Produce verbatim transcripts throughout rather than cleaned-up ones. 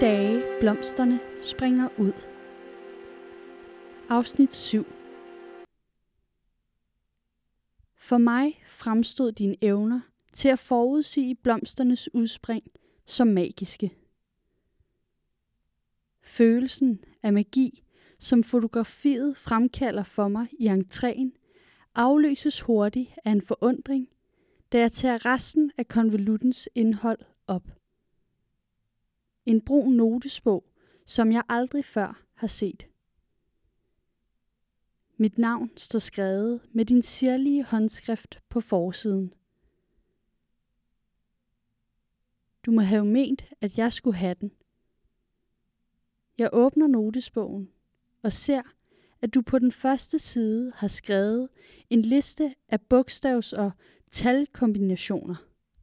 dage blomsterne springer ud. Afsnit syv. For mig fremstod dine evner til at forudsige blomsternes udspring som magiske. Følelsen af magi, som fotografiet fremkalder for mig i entréen, afløses hurtigt af en forundring, da jeg tager resten af konvoluttens indhold op. En brun notesbog, som jeg aldrig før har set. Mit navn står skrevet med din sirlige håndskrift på forsiden. Du må have ment, at jeg skulle have den. Jeg åbner notesbogen og ser, at du på den første side har skrevet en liste af bogstavs- og talkombinationer.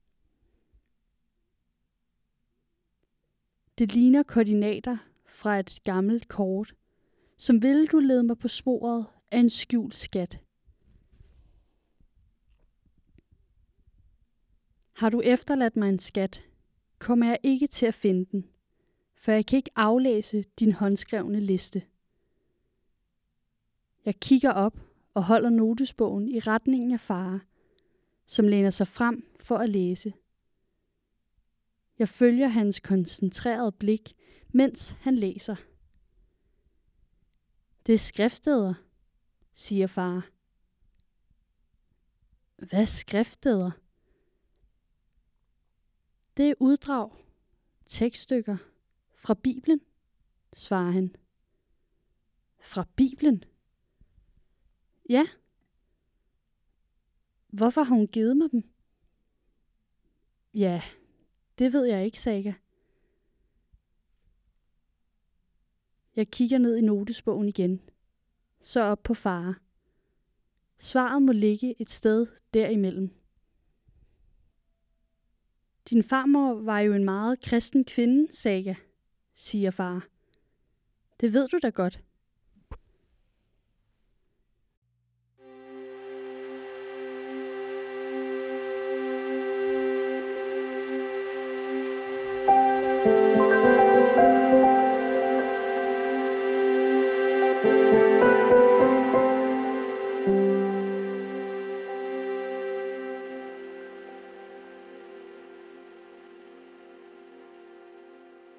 Det ligner koordinater fra et gammelt kort, som ville du lede mig på sporet af en skjult skat. Har du efterladt mig en skat, kommer jeg ikke til at finde den, for jeg kan ikke aflæse din håndskrevne liste. Jeg kigger op og holder notesbogen i retningen af far, som læner sig frem for at læse. Jeg følger hans koncentrerede blik, mens han læser. Det er skriftsteder, siger far. Hvad er skriftsteder? Det er uddrag, tekststykker fra Bibelen, svarer han. Fra Bibelen? Ja. Hvorfor har hun givet mig dem? Ja, det ved jeg ikke, Saga. Jeg kigger ned i notesbogen igen, så op på far. Svaret må ligge et sted derimellem. Din farmor var jo en meget kristen kvinde, Saga, siger far. Det ved du da godt.